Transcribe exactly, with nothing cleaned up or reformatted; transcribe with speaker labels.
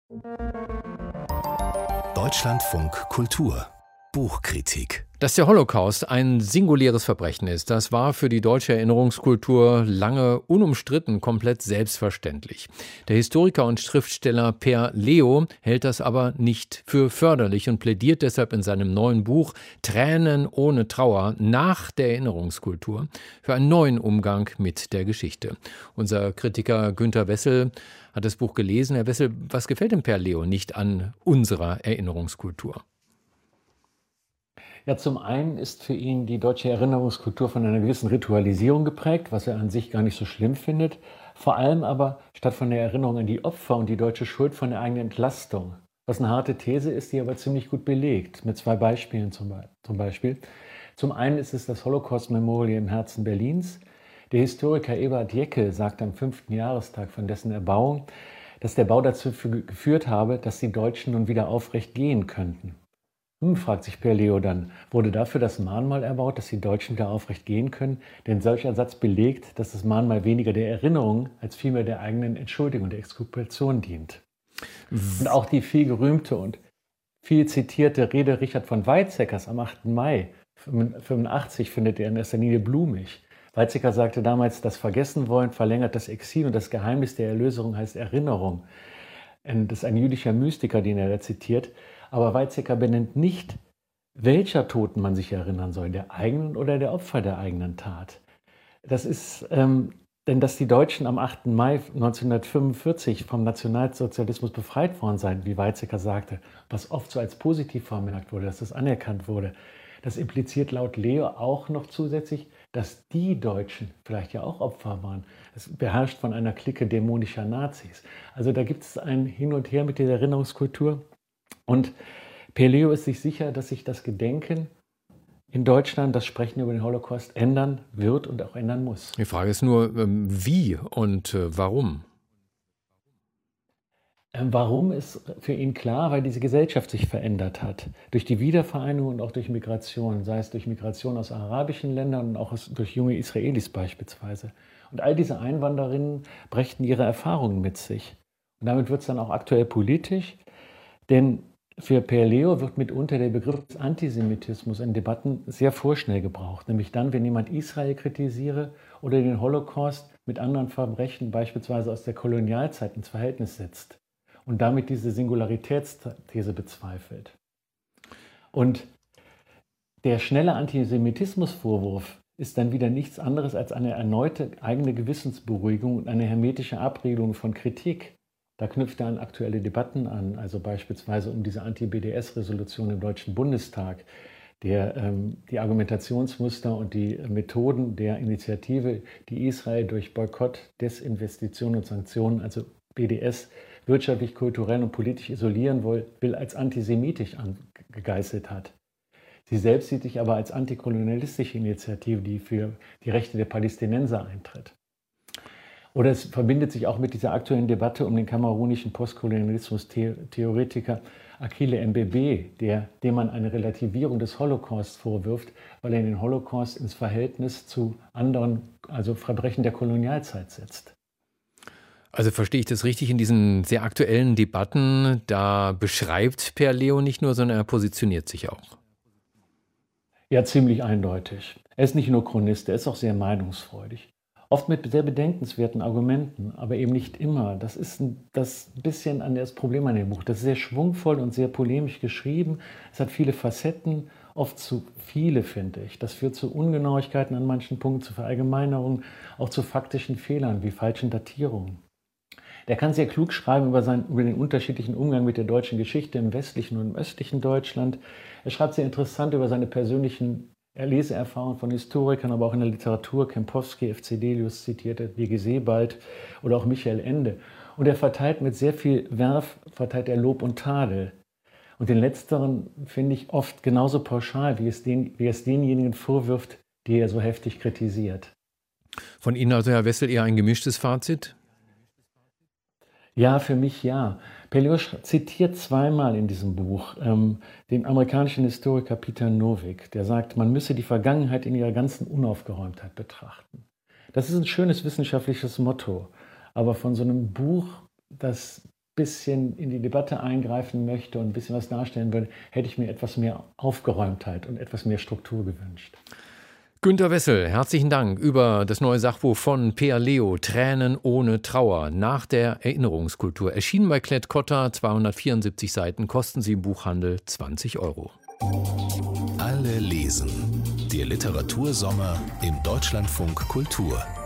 Speaker 1: Deutschlandfunk Kultur Buchkritik.
Speaker 2: Dass der Holocaust ein singuläres Verbrechen ist, das war für die deutsche Erinnerungskultur lange unumstritten komplett selbstverständlich. Der Historiker und Schriftsteller Per Leo hält das aber nicht für förderlich und plädiert deshalb in seinem neuen Buch Tränen ohne Trauer nach der Erinnerungskultur für einen neuen Umgang mit der Geschichte. Unser Kritiker Günter Wessel hat das Buch gelesen. Herr Wessel, was gefällt dem Per Leo nicht an unserer Erinnerungskultur?
Speaker 3: Ja, zum einen ist für ihn die deutsche Erinnerungskultur von einer gewissen Ritualisierung geprägt, was er an sich gar nicht so schlimm findet. Vor allem aber statt von der Erinnerung an die Opfer und die deutsche Schuld von der eigenen Entlastung. Was eine harte These ist, die aber ziemlich gut belegt, mit zwei Beispielen zum Beispiel. Zum einen ist es das Holocaust-Memorial im Herzen Berlins. Der Historiker Ebert Jeckel sagt am fünften Jahrestag von dessen Erbauung, dass der Bau dazu geführt habe, dass die Deutschen nun wieder aufrecht gehen könnten. Hm, fragt sich Per Leo dann, wurde dafür das Mahnmal erbaut, dass die Deutschen wieder aufrecht gehen können? Denn solcher Satz belegt, dass das Mahnmal weniger der Erinnerung als vielmehr der eigenen Entschuldigung, der Exkulpation dient. Und auch die viel gerühmte und viel zitierte Rede Richard von Weizsäckers am achten Mai fünfundachtzig findet er in erster Linie blumig. Weizsäcker sagte damals, das Vergessenwollen verlängert das Exil und das Geheimnis der Erlösung heißt Erinnerung. Das ist ein jüdischer Mystiker, den er da zitiert. Aber Weizsäcker benennt nicht, welcher Toten man sich erinnern soll, der eigenen oder der Opfer der eigenen Tat. Das ist, ähm, denn dass die Deutschen am achten Mai neunzehnhundertfünfundvierzig vom Nationalsozialismus befreit worden seien, wie Weizsäcker sagte, was oft so als positiv vermerkt wurde, dass das anerkannt wurde, das impliziert laut Leo auch noch zusätzlich, dass die Deutschen vielleicht ja auch Opfer waren. Es beherrscht von einer Clique dämonischer Nazis. Also da gibt es ein Hin und Her mit der Erinnerungskultur. Und Per Leo ist sich sicher, dass sich das Gedenken in Deutschland, das Sprechen über den Holocaust ändern wird und auch ändern muss.
Speaker 2: Die Frage ist nur, wie und warum?
Speaker 3: Warum ist für ihn klar, weil diese Gesellschaft sich verändert hat. Durch die Wiedervereinigung und auch durch Migration, sei es durch Migration aus arabischen Ländern und auch aus, durch junge Israelis beispielsweise. Und all diese Einwanderinnen brächten ihre Erfahrungen mit sich. Und damit wird es dann auch aktuell politisch, denn für Per Leo wird mitunter der Begriff des Antisemitismus in Debatten sehr vorschnell gebraucht, nämlich dann, wenn jemand Israel kritisiere oder den Holocaust mit anderen Verbrechen, beispielsweise aus der Kolonialzeit, ins Verhältnis setzt und damit diese Singularitätsthese bezweifelt. Und der schnelle Antisemitismusvorwurf ist dann wieder nichts anderes als eine erneute eigene Gewissensberuhigung und eine hermetische Abriegelung von Kritik. Da knüpft er an aktuelle Debatten an, also beispielsweise um diese Anti-B D S-Resolution im Deutschen Bundestag, der ähm, die Argumentationsmuster und die Methoden der Initiative, die Israel durch Boykott, Desinvestition und Sanktionen, also B D S, wirtschaftlich, kulturell und politisch isolieren will, will als antisemitisch gegeißelt hat. Sie selbst sieht sich aber als antikolonialistische Initiative, die für die Rechte der Palästinenser eintritt. Oder es verbindet sich auch mit dieser aktuellen Debatte um den kamerunischen Postkolonialismus-Theoretiker Akile Mbembe, der, dem man eine Relativierung des Holocaust vorwirft, weil er den Holocaust ins Verhältnis zu anderen, also Verbrechen der Kolonialzeit setzt.
Speaker 2: Also verstehe ich das richtig, in diesen sehr aktuellen Debatten, da beschreibt Per Leo nicht nur, sondern er positioniert sich auch.
Speaker 3: Ja, ziemlich eindeutig. Er ist nicht nur Chronist, er ist auch sehr meinungsfreudig. Oft mit sehr bedenkenswerten Argumenten, aber eben nicht immer. Das ist ein, das bisschen an das Problem an dem Buch. Das ist sehr schwungvoll und sehr polemisch geschrieben. Es hat viele Facetten, oft zu viele, finde ich. Das führt zu Ungenauigkeiten an manchen Punkten, zu Verallgemeinerungen, auch zu faktischen Fehlern wie falschen Datierungen. Der kann sehr klug schreiben über, seinen, über den unterschiedlichen Umgang mit der deutschen Geschichte im westlichen und im östlichen Deutschland. Er schreibt sehr interessant über seine persönlichen Leseerfahrungen von Historikern, aber auch in der Literatur. Kempowski, F C Delius zitierte, W G Sebald oder auch Michael Ende. Und er verteilt mit sehr viel Werf, verteilt er Lob und Tadel. Und den letzteren finde ich oft genauso pauschal, wie es, den, wie es denjenigen vorwirft, die er so heftig kritisiert.
Speaker 2: Von Ihnen also, Herr Wessel, eher ein gemischtes Fazit?
Speaker 3: Ja, für mich ja. Per Leo zitiert zweimal in diesem Buch ähm, den amerikanischen Historiker Peter Novick, der sagt, man müsse die Vergangenheit in ihrer ganzen Unaufgeräumtheit betrachten. Das ist ein schönes wissenschaftliches Motto, aber von so einem Buch, das bisschen in die Debatte eingreifen möchte und ein bisschen was darstellen würde, hätte ich mir etwas mehr Aufgeräumtheit und etwas mehr Struktur gewünscht.
Speaker 2: Günter Wessel, herzlichen Dank über das neue Sachbuch von Peer Leo, Tränen ohne Trauer, nach der Erinnerungskultur. Erschienen bei Klett-Cotta, zweihundertvierundsiebzig Seiten, kosten sie im Buchhandel zwanzig Euro.
Speaker 1: Alle lesen. Der Literatursommer im Deutschlandfunk Kultur.